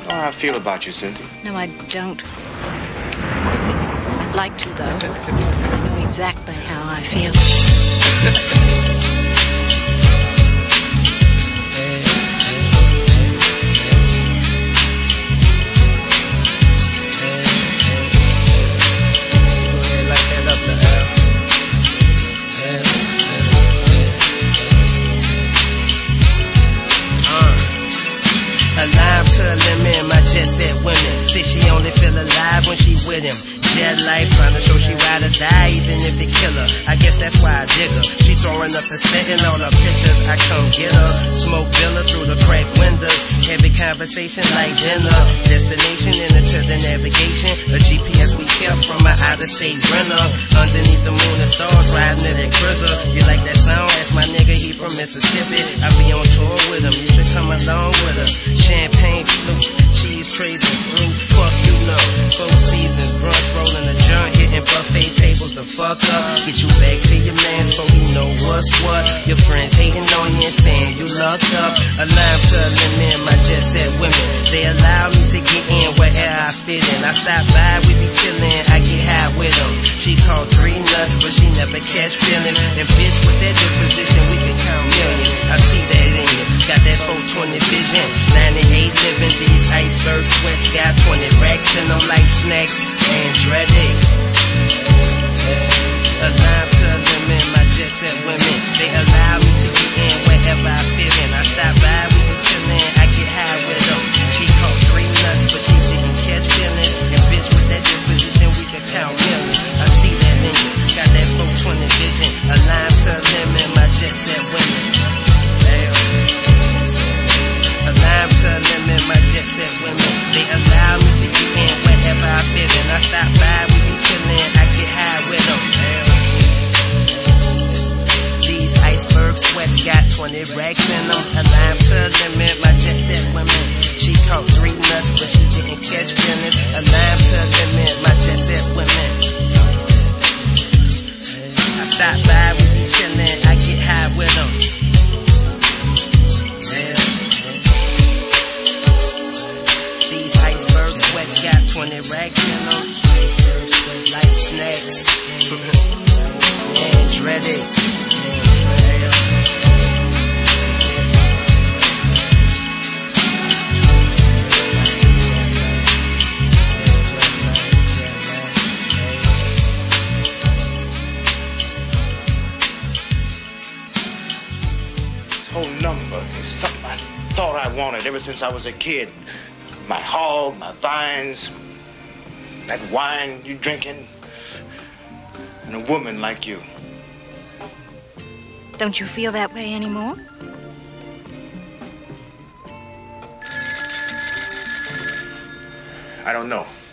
know how I feel about you, Cynthia. No, I don't. I'd like to, though. I know exactly how I feel. Alive to a limit, my jet set women. Say she only feel alive when she with him. Jet life, trying to show she ride or die, even if it kill her. I guess that's why I dig her. She throwing up and setting all her pictures. I come get her. Smoke villa through the cracked windows. Heavy conversation like dinner. Destination into the navigation. A GPS we kept from my out of state rental. Underneath the moon and stars, riding to that cruiser. You like that sound? Ask my nigga, he from Mississippi. I be on tour with him. You should come along with her. Champagne flutes, cheese trays and fruit. Fuck you know. 4 seasons, brunch rolling a joint, hitting buffet tables the fuck up. Get you back to your man so you know what's what. Your friends hating on you and saying you lucked up. Alive to a limit, my jet set women. They allow me to get in wherever I fit in. I stop by, we be chillin', I get high with them. She called 3 nuts, but she never catch feelings. And bitch, with that disposition, we can count millions. I see that in you. Got that 420 vision. 98 living, these iceberg sweats. Got 20 racks in them like snacks. Andretti. Alive to a limit, my jet set women. They allow me to get in wherever I fit in. I stop by, we be chillin', I get high with them. She called 3 nuts, but she didn't catch feelings. And bitch, with that disposition, we can count millions. I see that in you. Got that 420 vision. Alive to a limit, my jet set women. Alive to a limit, my jet set women. They allow me to get in wherever I fit in. I stop by, we be chillin', I get high with them. These iceberg sweats got 20 racks in them. Alive to a limit, my jet set women. She caught 3 nuts, but she didn't catch feelings. Alive to a limit, my jet set women. I stop by, we be chillin', I get high with them. Got 20 racks in them, like snacks, and dreaded. This whole number is something I thought I wanted ever since I was a kid. My hog, my vines, that wine you drinking, and a woman like you. Don't you feel that way anymore? I don't know.